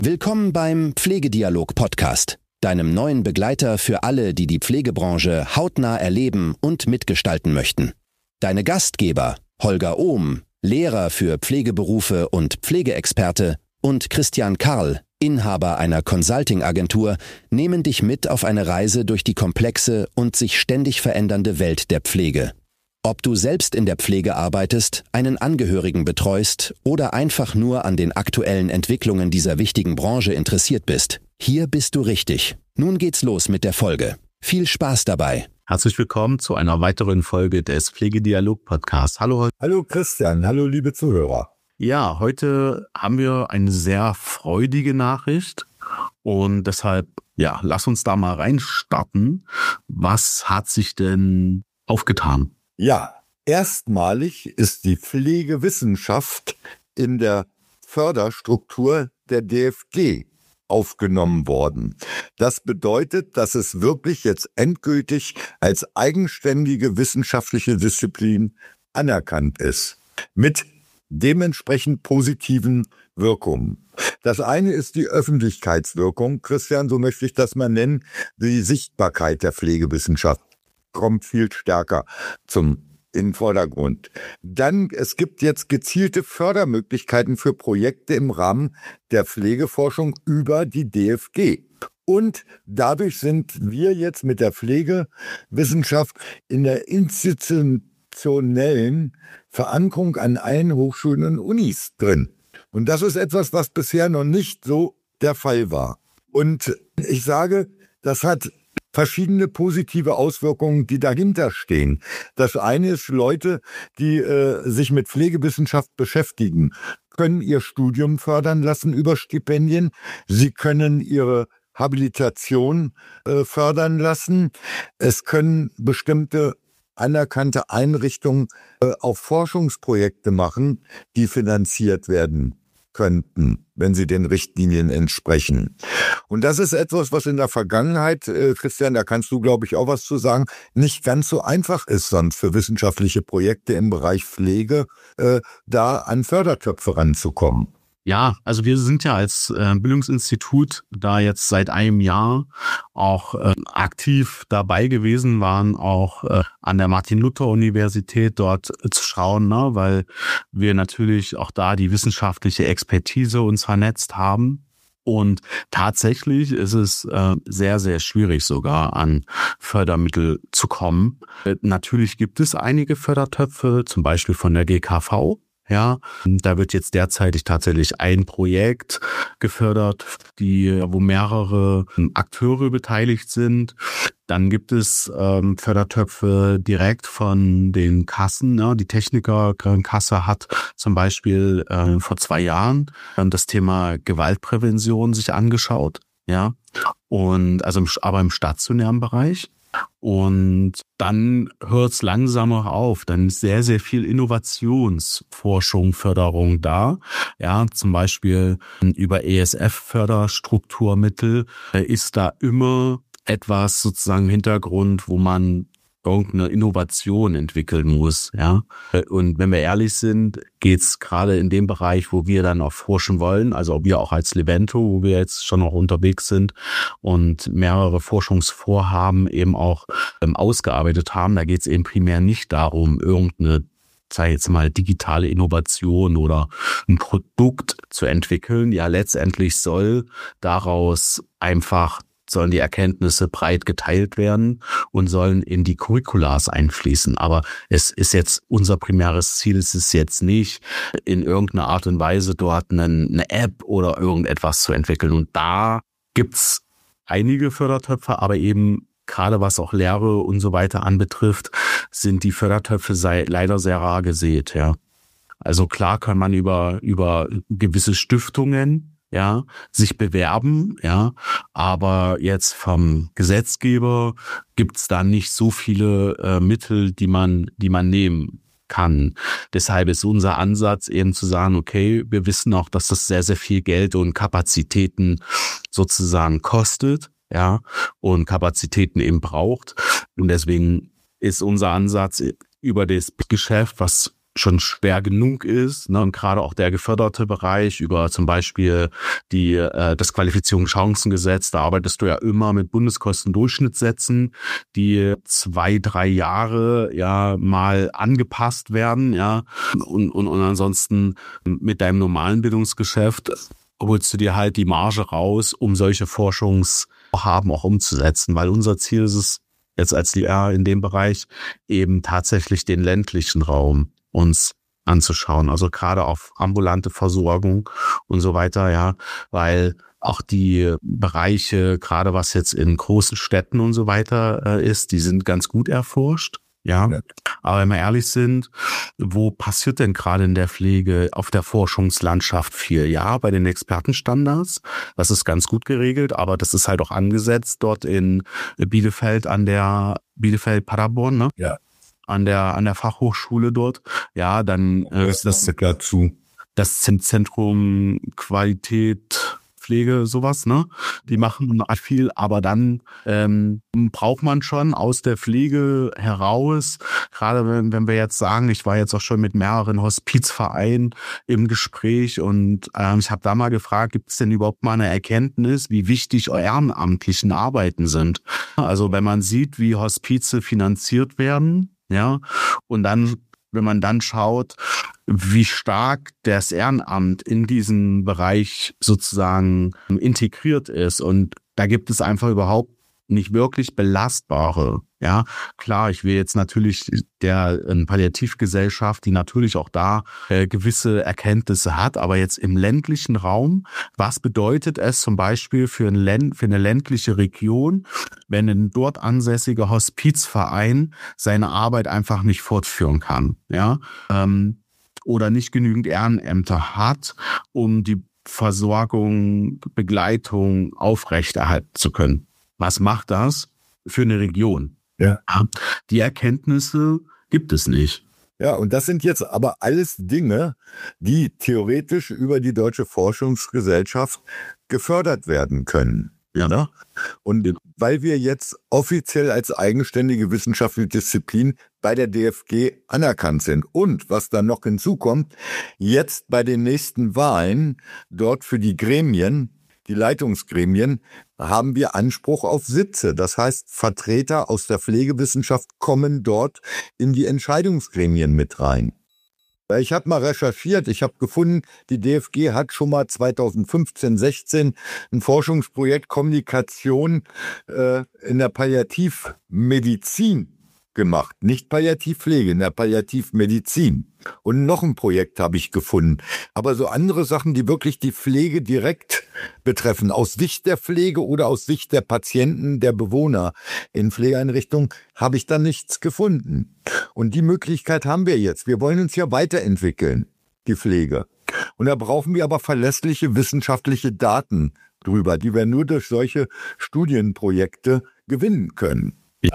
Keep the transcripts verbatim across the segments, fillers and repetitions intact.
Willkommen beim Pflegedialog-Podcast, deinem neuen Begleiter für alle, die die Pflegebranche hautnah erleben und mitgestalten möchten. Deine Gastgeber Holger Ohm, Lehrer für Pflegeberufe und Pflegeexperte, und Christian Karl, Inhaber einer Consulting-Agentur, nehmen dich mit auf eine Reise durch die komplexe und sich ständig verändernde Welt der Pflege. Ob du selbst in der Pflege arbeitest, einen Angehörigen betreust oder einfach nur an den aktuellen Entwicklungen dieser wichtigen Branche interessiert bist, hier bist du richtig. Nun geht's los mit der Folge. Viel Spaß dabei. Herzlich willkommen zu einer weiteren Folge des Pflegedialog-Podcasts. Hallo. Hallo Christian, hallo liebe Zuhörer. Ja, heute haben wir eine sehr freudige Nachricht und deshalb, ja, lass uns da mal reinstarten. Was hat sich denn aufgetan? Ja, erstmalig ist die Pflegewissenschaft in der Förderstruktur der D F G aufgenommen worden. Das bedeutet, dass es wirklich jetzt endgültig als eigenständige wissenschaftliche Disziplin anerkannt ist. Mit dementsprechend positiven Wirkungen. Das eine ist die Öffentlichkeitswirkung. Christian, so möchte ich das mal nennen. Die Sichtbarkeit der Pflegewissenschaft kommt viel stärker zum in den Vordergrund. Dann, es gibt jetzt gezielte Fördermöglichkeiten für Projekte im Rahmen der Pflegeforschung über die D F G. Und dadurch sind wir jetzt mit der Pflegewissenschaft in der institutionellen Verankerung an allen Hochschulen und Unis drin. Und das ist etwas, was bisher noch nicht so der Fall war. Und ich sage, das hat verschiedene positive Auswirkungen, die dahinter stehen. Das eine ist, Leute, die äh, sich mit Pflegewissenschaft beschäftigen, können ihr Studium fördern lassen über Stipendien. Sie können ihre Habilitation äh, fördern lassen. Es können bestimmte anerkannte Einrichtungen äh, auch Forschungsprojekte machen, die finanziert werden könnten, wenn sie den Richtlinien entsprechen. Und das ist etwas, was in der Vergangenheit, äh, Christian, da kannst du, glaube ich, auch was zu sagen, nicht ganz so einfach ist, sonst für wissenschaftliche Projekte im Bereich Pflege äh, da an Fördertöpfe ranzukommen. Ja, also wir sind ja als äh, Bildungsinstitut da jetzt seit einem Jahr auch äh, aktiv dabei gewesen, waren auch äh, an der Martin-Luther-Universität dort äh, zu schauen, ne, weil wir natürlich auch da die wissenschaftliche Expertise uns vernetzt haben. Und tatsächlich ist es äh, sehr, sehr schwierig sogar an Fördermittel zu kommen. Äh, natürlich gibt es einige Fördertöpfe, zum Beispiel von der G K V. Ja, da wird jetzt derzeitig tatsächlich ein Projekt gefördert, die, wo mehrere Akteure beteiligt sind. Dann gibt es ähm, Fördertöpfe direkt von den Kassen. Ne? Die Technikerkasse hat zum Beispiel äh, vor zwei Jahren äh, das Thema Gewaltprävention sich angeschaut. Ja, und also im, aber im stationären Bereich. Und dann hört es langsamer auf. Dann ist sehr, sehr viel Innovationsforschung, Förderung da. Ja, zum Beispiel über E S F-Förderstrukturmittel ist da immer etwas sozusagen im Hintergrund, wo man irgendeine Innovation entwickeln muss, ja. Und wenn wir ehrlich sind, geht's gerade in dem Bereich, wo wir dann auch forschen wollen, also ob wir auch als Levento, wo wir jetzt schon noch unterwegs sind und mehrere Forschungsvorhaben eben auch ähm, ausgearbeitet haben, da geht's eben primär nicht darum, irgendeine, sei jetzt mal, digitale Innovation oder ein Produkt zu entwickeln. Ja, letztendlich soll daraus einfach sollen die Erkenntnisse breit geteilt werden und sollen in die Curriculars einfließen. Aber es ist jetzt, unser primäres Ziel ist es jetzt nicht, in irgendeiner Art und Weise dort eine, eine App oder irgendetwas zu entwickeln. Und da gibt's einige Fördertöpfe, aber eben gerade was auch Lehre und so weiter anbetrifft, sind die Fördertöpfe sei, leider sehr rar gesät, ja. Also klar kann man über, über gewisse Stiftungen ja, sich bewerben, ja, aber jetzt vom Gesetzgeber gibt's da nicht so viele äh, Mittel, die man, die man nehmen kann. Deshalb ist unser Ansatz eben zu sagen, okay, wir wissen auch, dass das sehr, sehr viel Geld und Kapazitäten sozusagen kostet, ja, und Kapazitäten eben braucht. Und deswegen ist unser Ansatz über das Geschäft, was schon schwer genug ist, ne, und gerade auch der geförderte Bereich über zum Beispiel die äh, das Qualifizierungschancengesetz, da arbeitest du ja immer mit Bundeskostendurchschnittssätzen, die zwei, drei Jahre ja mal angepasst werden, ja, und, und, und ansonsten mit deinem normalen Bildungsgeschäft holst du dir halt die Marge raus, um solche Forschungsvorhaben auch umzusetzen, weil unser Ziel ist es, jetzt als D R in dem Bereich eben tatsächlich den ländlichen Raum uns anzuschauen, also gerade auf ambulante Versorgung und so weiter, ja, weil auch die Bereiche, gerade was jetzt in großen Städten und so weiter äh, ist, die sind ganz gut erforscht, ja. ja. Aber wenn wir ehrlich sind, wo passiert denn gerade in der Pflege auf der Forschungslandschaft viel? Ja, bei den Expertenstandards, das ist ganz gut geregelt, aber das ist halt auch angesetzt dort in Bielefeld an der Bielefeld-Paderborn, ne? Ja. an der an der Fachhochschule dort. Ja, dann äh, ist das dazu. Das Zentrum Qualität Pflege, sowas, ne? Die machen viel, aber dann ähm, braucht man schon aus der Pflege heraus, gerade wenn, wenn wir jetzt sagen, ich war jetzt auch schon mit mehreren Hospizvereinen im Gespräch und ähm, ich habe da mal gefragt, gibt es denn überhaupt mal eine Erkenntnis, wie wichtig ehrenamtlichen Arbeiten sind? Also wenn man sieht, wie Hospize finanziert werden, ja, und dann, wenn man dann schaut, wie stark das Ehrenamt in diesen Bereich sozusagen integriert ist. Und da gibt es einfach überhaupt nicht wirklich belastbare. Ja, klar, ich will jetzt natürlich der äh, Palliativgesellschaft, die natürlich auch da äh, gewisse Erkenntnisse hat, aber jetzt im ländlichen Raum, was bedeutet es zum Beispiel für, ein Länd, für eine ländliche Region, wenn ein dort ansässiger Hospizverein seine Arbeit einfach nicht fortführen kann, ja, ähm, oder nicht genügend Ehrenämter hat, um die Versorgung, Begleitung aufrechterhalten zu können. Was macht das für eine Region? Ja. Die Erkenntnisse gibt es nicht. Ja, und das sind jetzt aber alles Dinge, die theoretisch über die Deutsche Forschungsgesellschaft gefördert werden können. Ja. Ne? Und weil wir jetzt offiziell als eigenständige wissenschaftliche Disziplin bei der D F G anerkannt sind und was dann noch hinzukommt, jetzt bei den nächsten Wahlen dort für die Gremien, die Leitungsgremien, haben wir Anspruch auf Sitze. Das heißt, Vertreter aus der Pflegewissenschaft kommen dort in die Entscheidungsgremien mit rein. Ich habe mal recherchiert, ich habe gefunden, die D F G hat schon mal zweitausendfünfzehn, sechzehn ein Forschungsprojekt Kommunikation äh, in der Palliativmedizin gemacht. Nicht Palliativpflege, in der Palliativmedizin. Und noch ein Projekt habe ich gefunden. Aber so andere Sachen, die wirklich die Pflege direkt betreffen, aus Sicht der Pflege oder aus Sicht der Patienten, der Bewohner in Pflegeeinrichtungen, habe ich da nichts gefunden. Und die Möglichkeit haben wir jetzt. Wir wollen uns ja weiterentwickeln, die Pflege. Und da brauchen wir aber verlässliche wissenschaftliche Daten drüber, die wir nur durch solche Studienprojekte gewinnen können.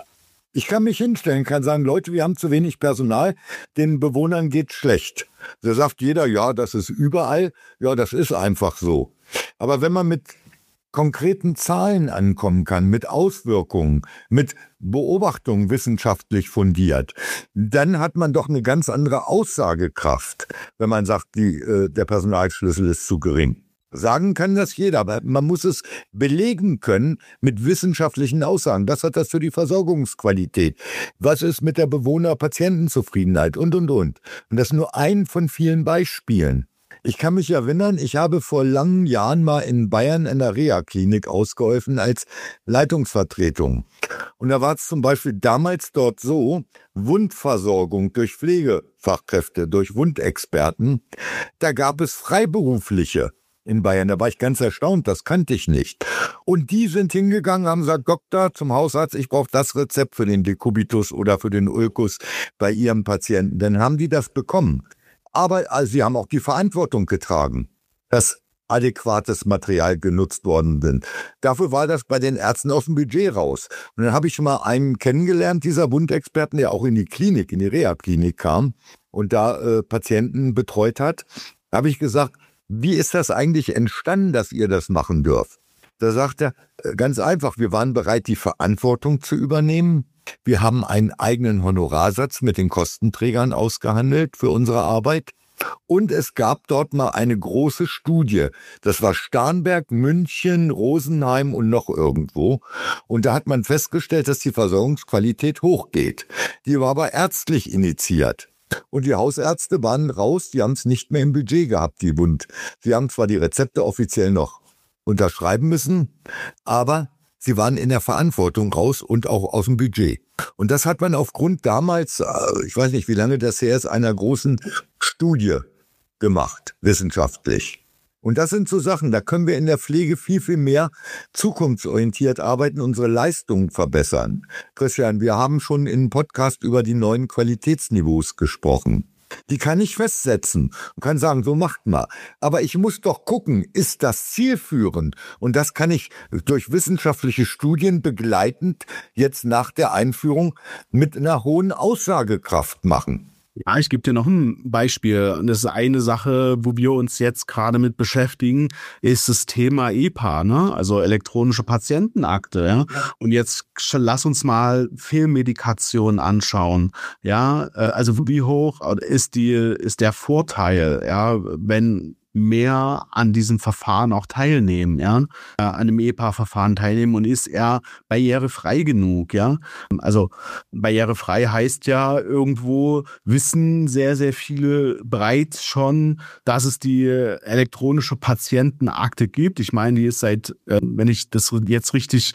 Ich kann mich hinstellen, kann sagen, Leute, wir haben zu wenig Personal, den Bewohnern geht's schlecht. Da sagt jeder, ja, das ist überall, ja, das ist einfach so. Aber wenn man mit konkreten Zahlen ankommen kann, mit Auswirkungen, mit Beobachtungen wissenschaftlich fundiert, dann hat man doch eine ganz andere Aussagekraft, wenn man sagt, die, äh, der Personalschlüssel ist zu gering. Sagen kann das jeder, aber man muss es belegen können mit wissenschaftlichen Aussagen. Was hat das für die Versorgungsqualität? Was ist mit der Bewohner-Patientenzufriedenheit? Und, und, und. Und das ist nur ein von vielen Beispielen. Ich kann mich erinnern, ich habe vor langen Jahren mal in Bayern in der Reha-Klinik ausgeholfen als Leitungsvertretung. Und da war es zum Beispiel damals dort so, Wundversorgung durch Pflegefachkräfte, durch Wundexperten, da gab es Freiberufliche in Bayern. Da war ich ganz erstaunt, das kannte ich nicht. Und die sind hingegangen, haben gesagt, Doktor, zum Hausarzt, ich brauche das Rezept für den Dekubitus oder für den Ulkus bei Ihrem Patienten. Dann haben die das bekommen. Aber also, sie haben auch die Verantwortung getragen, dass adäquates Material genutzt worden sind. Dafür war das bei den Ärzten aus dem Budget raus. Und dann habe ich schon mal einen kennengelernt, dieser Wundexperten, der auch in die Klinik, in die Reha-Klinik kam und da äh, Patienten betreut hat. Da habe ich gesagt, wie ist das eigentlich entstanden, dass ihr das machen dürft? Da sagt er, ganz einfach, wir waren bereit, die Verantwortung zu übernehmen. Wir haben einen eigenen Honorarsatz mit den Kostenträgern ausgehandelt für unsere Arbeit. Und es gab dort mal eine große Studie. Das war Starnberg, München, Rosenheim und noch irgendwo. Und da hat man festgestellt, dass die Versorgungsqualität hochgeht. Die war aber ärztlich initiiert. Und die Hausärzte waren raus, die haben es nicht mehr im Budget gehabt, die Bund. Sie haben zwar die Rezepte offiziell noch unterschreiben müssen, aber sie waren in der Verantwortung raus und auch aus dem Budget. Und das hat man aufgrund damals, ich weiß nicht, wie lange das her ist, einer großen Studie gemacht, wissenschaftlich. Und das sind so Sachen, da können wir in der Pflege viel, viel mehr zukunftsorientiert arbeiten, unsere Leistungen verbessern. Christian, wir haben schon in einem Podcast über die neuen Qualitätsniveaus gesprochen. Die kann ich festsetzen und kann sagen, so macht mal. Aber ich muss doch gucken, ist das zielführend? Und das kann ich durch wissenschaftliche Studien begleitend jetzt nach der Einführung mit einer hohen Aussagekraft machen. Ja, ich gebe dir noch ein Beispiel. Das ist eine Sache, wo wir uns jetzt gerade mit beschäftigen, ist das Thema E P A, ne? Also elektronische Patientenakte. Ja? Ja. Und jetzt lass uns mal Fehlmedikation anschauen. Ja, also wie hoch ist die ist der Vorteil, ja, wenn mehr an diesem Verfahren auch teilnehmen, ja, an einem E P A-Verfahren teilnehmen und ist er barrierefrei genug, ja. Also barrierefrei heißt ja irgendwo, wissen sehr, sehr viele bereits schon, dass es die elektronische Patientenakte gibt. Ich meine, die ist seit, wenn ich das jetzt richtig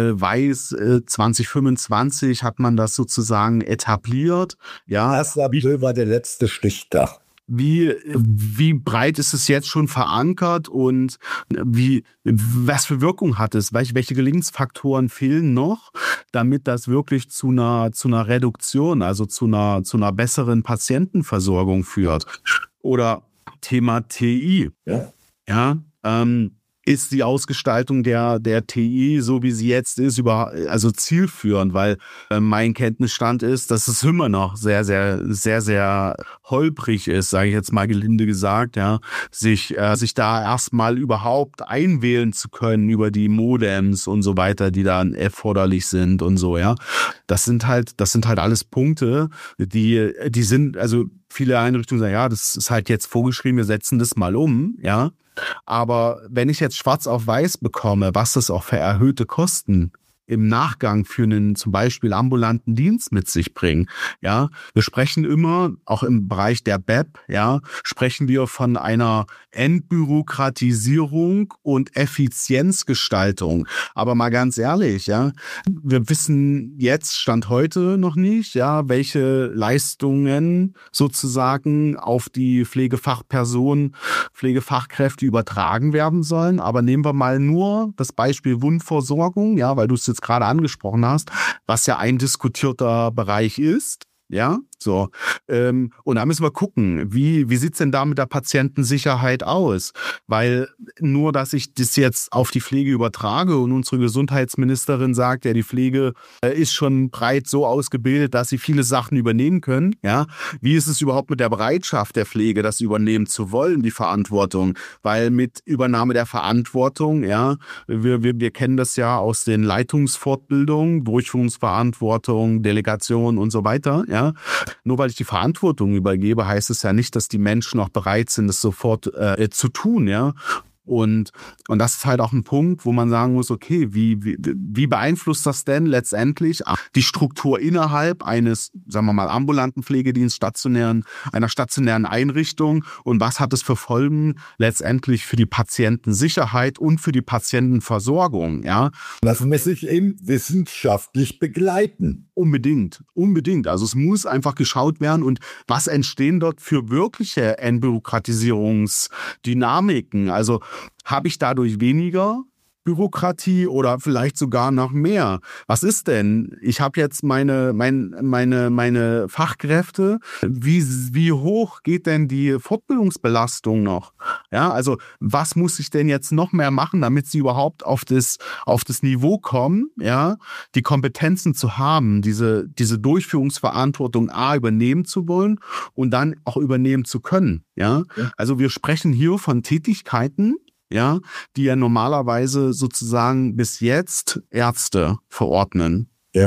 weiß, zwanzig fünfundzwanzig hat man das sozusagen etabliert, ja. erster April war der letzte Stichtag. Wie, wie breit ist es jetzt schon verankert und wie, was für Wirkung hat es? Welche, welche Gelingensfaktoren fehlen noch, damit das wirklich zu einer, zu einer Reduktion, also zu einer, zu einer besseren Patientenversorgung führt? Oder Thema T I. Ja, ja ähm, ist die Ausgestaltung der der T I, so wie sie jetzt ist, über also zielführend, weil äh, mein Kenntnisstand ist, dass es immer noch sehr sehr sehr sehr holprig ist, sage ich jetzt mal gelinde gesagt, ja, sich äh, sich da erstmal überhaupt einwählen zu können über die Modems und so weiter, die dann erforderlich sind und so, ja. Das sind halt das sind halt alles Punkte, die die sind also viele Einrichtungen sagen, ja, das ist halt jetzt vorgeschrieben, wir setzen das mal um, ja. Aber wenn ich jetzt schwarz auf weiß bekomme, was das auch für erhöhte Kosten im Nachgang für einen zum Beispiel ambulanten Dienst mit sich bringen, ja, wir sprechen immer, auch im Bereich der B E P, ja, sprechen wir von einer Entbürokratisierung und Effizienzgestaltung. Aber mal ganz ehrlich, ja, wir wissen jetzt, Stand heute noch nicht, ja, welche Leistungen sozusagen auf die Pflegefachpersonen, Pflegefachkräfte übertragen werden sollen. Aber nehmen wir mal nur das Beispiel Wundversorgung, ja, weil du es jetzt gerade angesprochen hast, was ja ein diskutierter Bereich ist. Ja, so. Ähm, und da müssen wir gucken, wie, wie sieht's denn da mit der Patientensicherheit aus? Weil nur, dass ich das jetzt auf die Pflege übertrage und unsere Gesundheitsministerin sagt, ja, die Pflege äh, ist schon breit so ausgebildet, dass sie viele Sachen übernehmen können. Ja, wie ist es überhaupt mit der Bereitschaft der Pflege, das übernehmen zu wollen, die Verantwortung? Weil mit Übernahme der Verantwortung, ja, wir, wir, wir kennen das ja aus den Leitungsfortbildungen, Durchführungsverantwortung, Delegation und so weiter, ja. Nur weil ich die Verantwortung übergebe, heißt es ja nicht, dass die Menschen auch bereit sind, es sofort äh, zu tun, ja. Und, und das ist halt auch ein Punkt, wo man sagen muss, okay, wie, wie, wie beeinflusst das denn letztendlich die Struktur innerhalb eines, sagen wir mal, ambulanten Pflegedienst, stationären, einer stationären Einrichtung und was hat es für Folgen letztendlich für die Patientensicherheit und für die Patientenversorgung, ja? Das muss ich eben wissenschaftlich begleiten. Unbedingt, unbedingt. Also es muss einfach geschaut werden und was entstehen dort für wirkliche Entbürokratisierungsdynamiken, also habe ich dadurch weniger Bürokratie oder vielleicht sogar noch mehr? Was ist denn? Ich habe jetzt meine, mein, meine, meine Fachkräfte. Wie, wie hoch geht denn die Fortbildungsbelastung noch? Ja, also was muss ich denn jetzt noch mehr machen, damit sie überhaupt auf das, auf das Niveau kommen, ja, die Kompetenzen zu haben, diese, diese Durchführungsverantwortung A übernehmen zu wollen und dann auch übernehmen zu können, ja? Ja. Also wir sprechen hier von Tätigkeiten, ja, die ja normalerweise sozusagen bis jetzt Ärzte verordnen. Ja.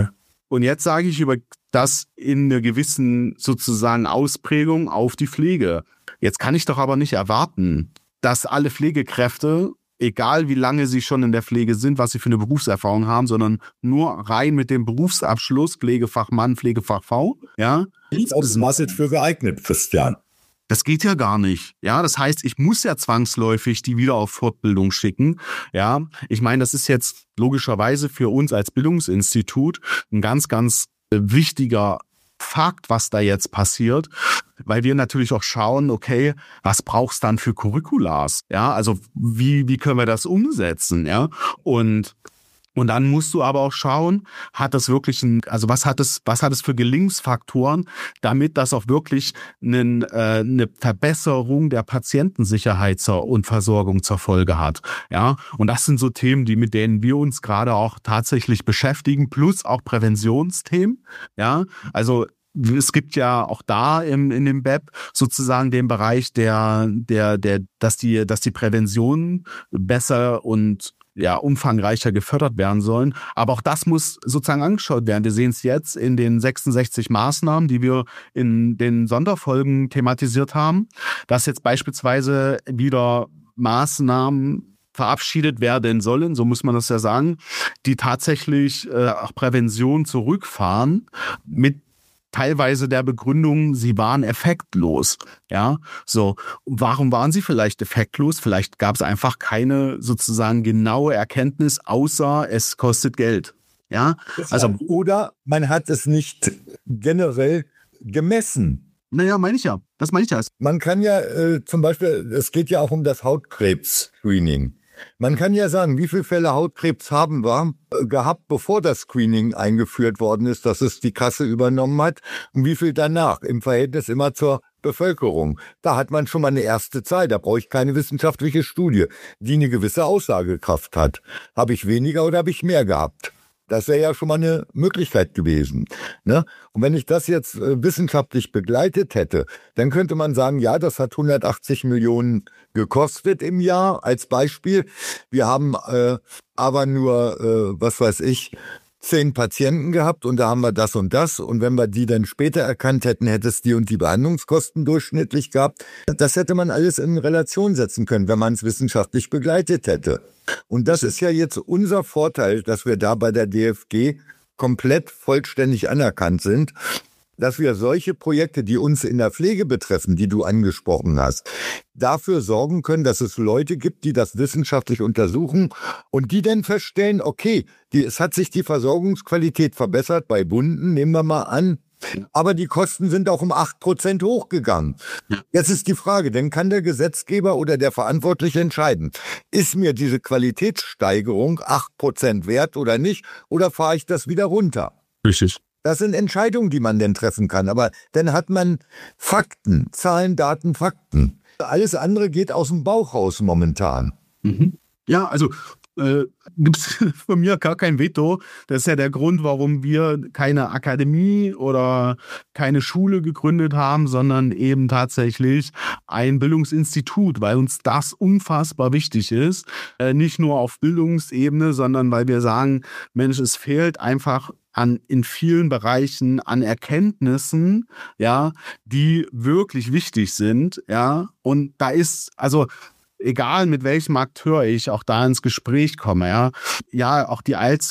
Und jetzt sage ich über das in einer gewissen sozusagen Ausprägung auf die Pflege. Jetzt kann ich doch aber nicht erwarten, dass alle Pflegekräfte, egal wie lange sie schon in der Pflege sind, was sie für eine Berufserfahrung haben, sondern nur rein mit dem Berufsabschluss, Pflegefachmann, Pflegefachfrau, ja. Nicht automatisch für geeignet, Christian. Das geht ja gar nicht. Ja, das heißt, ich muss ja zwangsläufig die wieder auf Fortbildung schicken. Ja, ich meine, das ist jetzt logischerweise für uns als Bildungsinstitut ein ganz, ganz wichtiger Fakt, was da jetzt passiert, weil wir natürlich auch schauen, okay, was brauchst dann für Curriculars? Ja, also wie wie können wir das umsetzen? Ja, und Und dann musst du aber auch schauen, hat das wirklich ein, also was hat es, was hat es für Gelingensfaktoren, damit das auch wirklich einen, äh, eine Verbesserung der Patientensicherheit zur, und Versorgung zur Folge hat. Ja, und das sind so Themen, die mit denen wir uns gerade auch tatsächlich beschäftigen, plus auch Präventionsthemen. Ja, also es gibt ja auch da im, in dem B E P sozusagen den Bereich der, der, der, dass die, dass die Prävention besser und ja, umfangreicher gefördert werden sollen. Aber auch das muss sozusagen angeschaut werden. Wir sehen es jetzt in den sechsundsechzig Maßnahmen, die wir in den Sonderfolgen thematisiert haben, dass jetzt beispielsweise wieder Maßnahmen verabschiedet werden sollen, so muss man das ja sagen, die tatsächlich äh, auch Prävention zurückfahren mit teilweise der Begründung, sie waren effektlos. Ja, so. Warum waren sie vielleicht effektlos? Vielleicht gab es einfach keine sozusagen genaue Erkenntnis, außer es kostet Geld. Ja, also. Oder man hat es nicht generell gemessen. Naja, meine ich ja. Das meine ich ja. Man kann ja äh, zum Beispiel, es geht ja auch um das Hautkrebs-Screening. Man kann ja sagen, wie viele Fälle Hautkrebs haben wir äh, gehabt, bevor das Screening eingeführt worden ist, dass es die Kasse übernommen hat, und wie viel danach, im Verhältnis immer zur Bevölkerung. Da hat man schon mal eine erste Zahl, da brauche ich keine wissenschaftliche Studie, die eine gewisse Aussagekraft hat. Habe ich weniger oder habe ich mehr gehabt? Das wäre ja schon mal eine Möglichkeit gewesen. Ne? Und wenn ich das jetzt äh, wissenschaftlich begleitet hätte, dann könnte man sagen, ja, das hat hundertachtzig Millionen gekostet im Jahr als Beispiel. Wir haben äh, aber nur, äh, was weiß ich, zehn Patienten gehabt und da haben wir das und das. Und wenn wir die dann später erkannt hätten, hätte es die und die Behandlungskosten durchschnittlich gehabt. Das hätte man alles in Relation setzen können, wenn man es wissenschaftlich begleitet hätte. Und das ist ja jetzt unser Vorteil, dass wir da bei der D F G komplett vollständig anerkannt sind, dass wir solche Projekte, die uns in der Pflege betreffen, die du angesprochen hast, dafür sorgen können, dass es Leute gibt, die das wissenschaftlich untersuchen und die dann feststellen, okay, die, es hat sich die Versorgungsqualität verbessert bei Wunden, nehmen wir mal an, aber die Kosten sind auch um acht Prozent hochgegangen. Jetzt ist die Frage, dann kann der Gesetzgeber oder der Verantwortliche entscheiden, ist mir diese Qualitätssteigerung acht Prozent wert oder nicht, oder fahre ich das wieder runter? Richtig. Das sind Entscheidungen, die man denn treffen kann, aber dann hat man Fakten, Zahlen, Daten, Fakten. Alles andere geht aus dem Bauch raus momentan. Mhm. Ja, also äh, gibt es von mir gar kein Veto. Das ist ja der Grund, warum wir keine Akademie oder keine Schule gegründet haben, sondern eben tatsächlich ein Bildungsinstitut, weil uns das unfassbar wichtig ist. Äh, nicht nur auf Bildungsebene, sondern weil wir sagen, Mensch, es fehlt einfach an in vielen Bereichen an Erkenntnissen, ja, die wirklich wichtig sind, ja. Und da ist, also egal mit welchem Akteur ich auch da ins Gespräch komme, ja, ja, auch die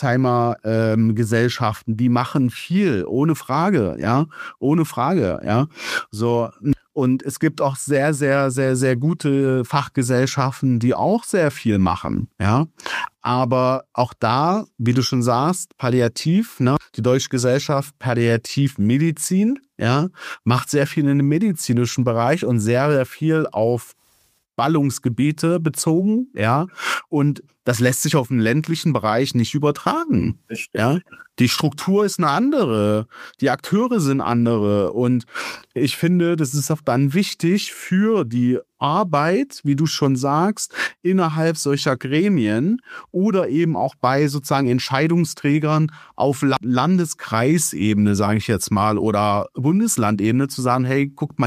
Alzheimer-Gesellschaften, ähm, die machen viel, ohne Frage, ja, ohne Frage, ja, so. Und es gibt auch sehr, sehr, sehr, sehr gute Fachgesellschaften, die auch sehr viel machen, ja. Aber auch da, wie du schon sagst, Palliativ, ne, die Deutsche Gesellschaft Palliativmedizin, ja, macht sehr viel in dem medizinischen Bereich und sehr, sehr viel auf Ballungsgebiete bezogen, ja, und das lässt sich auf den ländlichen Bereich nicht übertragen, ja. Die Struktur ist eine andere, die Akteure sind andere und ich finde, das ist auch dann wichtig für die Arbeit, wie du schon sagst, innerhalb solcher Gremien oder eben auch bei sozusagen Entscheidungsträgern auf Landeskreisebene, sage ich jetzt mal, oder Bundeslandebene zu sagen, hey, guckt mal hier,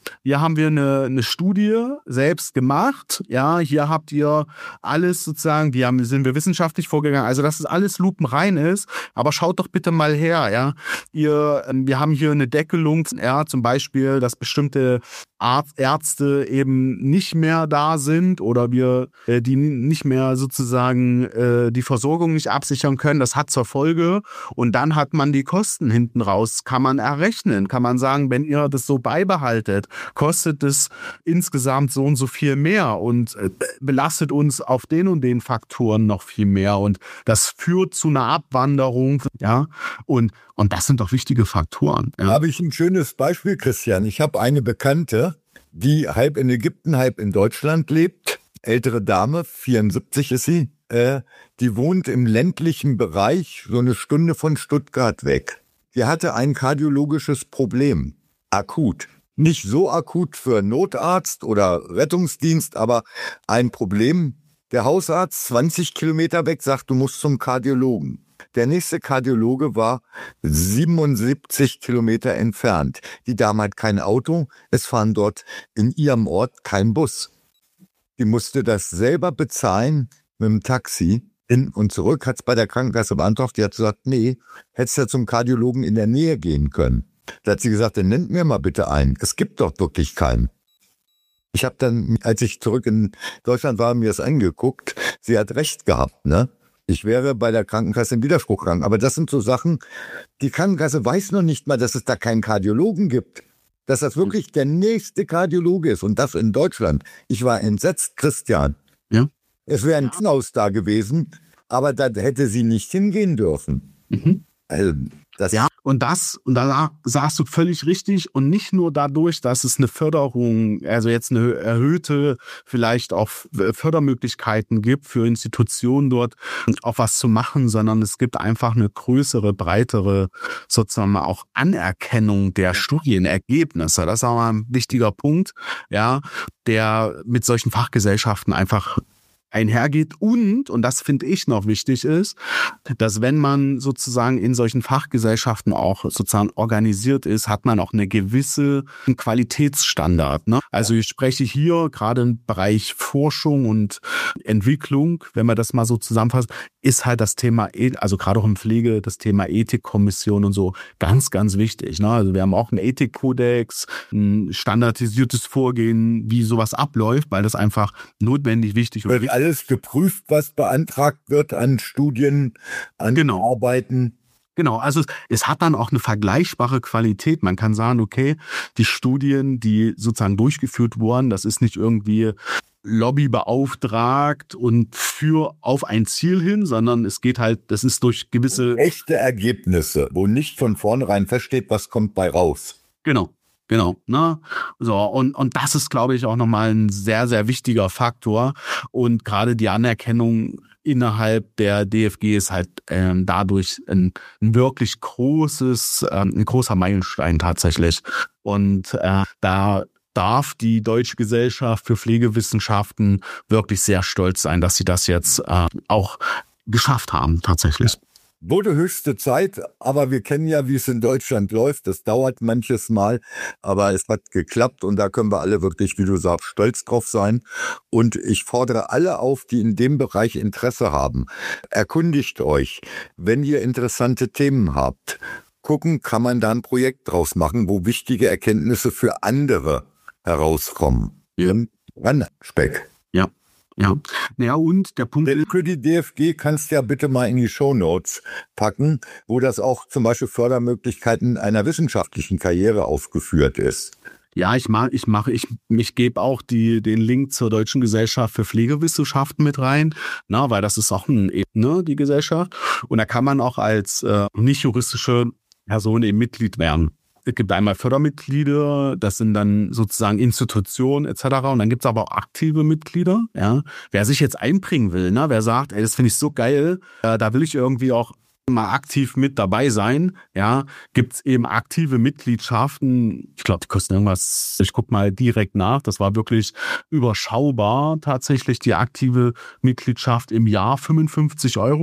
hier haben wir eine, eine Studie selbst gemacht. Ja, hier habt ihr alles sozusagen, wir haben, sind wir wissenschaftlich vorgegangen, also dass es alles lupenrein ist. Aber schaut doch bitte mal her, ja. Ihr, wir haben hier eine Deckelung, ja, zum Beispiel, dass bestimmte Arzt, Ärzte eben nicht mehr da sind oder wir äh, die nicht mehr sozusagen äh, die Versorgung nicht absichern können. Das hat zur Folge. Und dann hat man die Kosten hinten raus, kann man errechnen, kann man sagen, wenn ihr das so beibehaltet, kostet es insgesamt so und so viel mehr und äh, belastet uns auf den und den Faktoren noch viel mehr. Und das führt zu einer Abwanderung, ja. Und Und das sind doch wichtige Faktoren. Ja. Da habe ich ein schönes Beispiel, Christian. Ich habe eine Bekannte, die halb in Ägypten, halb in Deutschland lebt. Ältere Dame, vierundsiebzig ist sie. Äh, die wohnt im ländlichen Bereich, so eine Stunde von Stuttgart weg. Die hatte ein kardiologisches Problem. Akut. Nicht so akut für Notarzt oder Rettungsdienst, aber ein Problem. Der Hausarzt zwanzig Kilometer weg sagt, du musst zum Kardiologen. Der nächste Kardiologe war siebenundsiebzig Kilometer entfernt. Die Dame hat kein Auto, es fahren dort in ihrem Ort kein Bus. Die musste das selber bezahlen mit dem Taxi. Hin und zurück, hat es bei der Krankenkasse beantragt. Die hat gesagt, nee, hättest ja zum Kardiologen in der Nähe gehen können. Da hat sie gesagt, dann nennt mir mal bitte einen. Es gibt doch wirklich keinen. Ich habe dann, als ich zurück in Deutschland war, mir das angeguckt. Sie hat recht gehabt, ne? Ich wäre bei der Krankenkasse im Widerspruch gegangen. Aber das sind so Sachen, die Krankenkasse weiß noch nicht mal, dass es da keinen Kardiologen gibt. Dass das wirklich der nächste Kardiologe ist. Und das in Deutschland. Ich war entsetzt, Christian. Ja. Es wäre ein Krankenhaus da gewesen, aber da hätte sie nicht hingehen dürfen. Mhm. Also, das ja, und das, und da sagst du völlig richtig, und nicht nur dadurch, dass es eine Förderung, also jetzt eine erhöhte, vielleicht auch Fördermöglichkeiten gibt für Institutionen dort auch was zu machen, sondern es gibt einfach eine größere, breitere sozusagen auch Anerkennung der Studienergebnisse. Das ist auch ein wichtiger Punkt, ja, der mit solchen Fachgesellschaften einfach einhergeht und, und das finde ich noch wichtig ist, dass wenn man sozusagen in solchen Fachgesellschaften auch sozusagen organisiert ist, hat man auch eine gewisse Qualitätsstandard. Ne? Also ich spreche hier gerade im Bereich Forschung und Entwicklung, wenn man das mal so zusammenfasst, ist halt das Thema, also gerade auch in Pflege, das Thema Ethikkommission und so ganz, ganz wichtig. Ne? Also wir haben auch einen Ethikkodex, ein standardisiertes Vorgehen, wie sowas abläuft, weil das einfach notwendig, wichtig und wird wichtig. Alles geprüft, was beantragt wird an Studien, an genau. Arbeiten. Genau, also es, es hat dann auch eine vergleichbare Qualität. Man kann sagen, okay, die Studien, die sozusagen durchgeführt wurden, das ist nicht irgendwie Lobby beauftragt und für auf ein Ziel hin, sondern es geht halt, das ist durch gewisse echte Ergebnisse, wo nicht von vornherein feststeht, was kommt bei raus. Genau. Genau, ne? So, und, und das ist, glaube ich, auch nochmal ein sehr, sehr wichtiger Faktor. Und gerade die Anerkennung innerhalb der D F G ist halt ähm, dadurch ein, ein wirklich großes, ähm, ein großer Meilenstein tatsächlich. Und äh, da darf die Deutsche Gesellschaft für Pflegewissenschaften wirklich sehr stolz sein, dass sie das jetzt äh, auch geschafft haben, tatsächlich. Wurde höchste Zeit, aber wir kennen ja, wie es in Deutschland läuft. Das dauert manches Mal, aber es hat geklappt und da können wir alle wirklich, wie du sagst, stolz drauf sein. Und ich fordere alle auf, die in dem Bereich Interesse haben. Erkundigt euch, wenn ihr interessante Themen habt. Gucken, kann man da ein Projekt draus machen, wo wichtige Erkenntnisse für andere herauskommen. Ja. Ran, Speck. Ja. Ja, naja, und der Punkt ist, für die D F G kannst du ja bitte mal in die Shownotes packen, wo das auch zum Beispiel Fördermöglichkeiten einer wissenschaftlichen Karriere aufgeführt ist. Ja, ich mache, ich mache, ich, ich gebe auch die, den Link zur Deutschen Gesellschaft für Pflegewissenschaften mit rein, na, weil das ist auch ein, ne, die Gesellschaft. Und da kann man auch als äh, nicht juristische Person eben Mitglied werden. Es gibt einmal Fördermitglieder, das sind dann sozusagen Institutionen et cetera. Und dann gibt es aber auch aktive Mitglieder. Ja, wer sich jetzt einbringen will, ne, wer sagt, ey, das finde ich so geil, äh, da will ich irgendwie auch mal aktiv mit dabei sein. Ja, gibt es eben aktive Mitgliedschaften. Ich glaube, die kosten irgendwas. Ich gucke mal direkt nach. Das war wirklich überschaubar tatsächlich die aktive Mitgliedschaft im Jahr fünfundfünfzig Euro.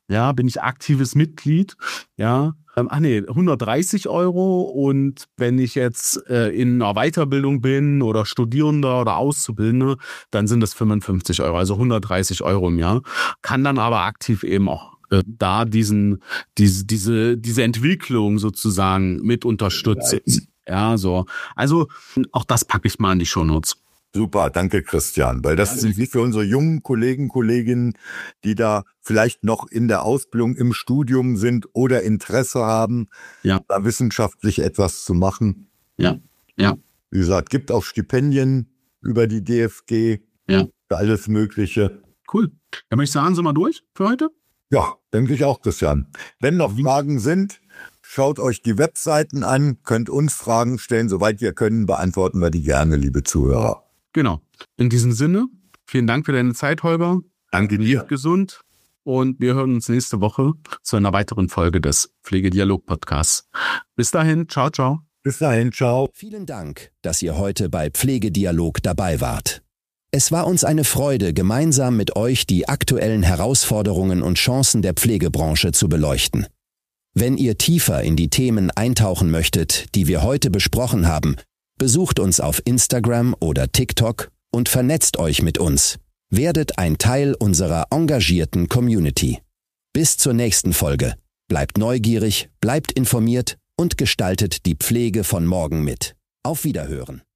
ja, bin ich aktives Mitglied, ja, ähm, ach nee, hundertdreißig Euro, und wenn ich jetzt äh, in einer Weiterbildung bin oder Studierender oder Auszubildender, dann sind das fünfundfünfzig Euro, also hundertdreißig Euro im Jahr, kann dann aber aktiv eben auch äh, da diesen, diese, diese, diese Entwicklung sozusagen mit unterstützen. Ja, so. Also auch das packe ich mal in die Shownotes. Super, danke Christian, weil das sind wie für unsere jungen Kollegen, Kolleginnen, die da vielleicht noch in der Ausbildung, im Studium sind oder Interesse haben, ja. da wissenschaftlich etwas zu machen. Ja, ja. Wie gesagt, gibt auch Stipendien über die D F G ja. für alles Mögliche. Cool. Dann möchte ich sagen, sind wir durch für heute? Ja, denke ich auch, Christian. Wenn noch Fragen sind, schaut euch die Webseiten an, könnt uns Fragen stellen. Soweit wir können, beantworten wir die gerne, liebe Zuhörer. Genau. In diesem Sinne, vielen Dank für deine Zeit, Holger. Danke dir. Gesund. Und wir hören uns nächste Woche zu einer weiteren Folge des Pflegedialog-Podcasts. Bis dahin, ciao, ciao. Bis dahin, ciao. Vielen Dank, dass ihr heute bei Pflegedialog dabei wart. Es war uns eine Freude, gemeinsam mit euch die aktuellen Herausforderungen und Chancen der Pflegebranche zu beleuchten. Wenn ihr tiefer in die Themen eintauchen möchtet, die wir heute besprochen haben, besucht uns auf Instagram oder TikTok und vernetzt euch mit uns. Werdet ein Teil unserer engagierten Community. Bis zur nächsten Folge. Bleibt neugierig, bleibt informiert und gestaltet die Pflege von morgen mit. Auf Wiederhören.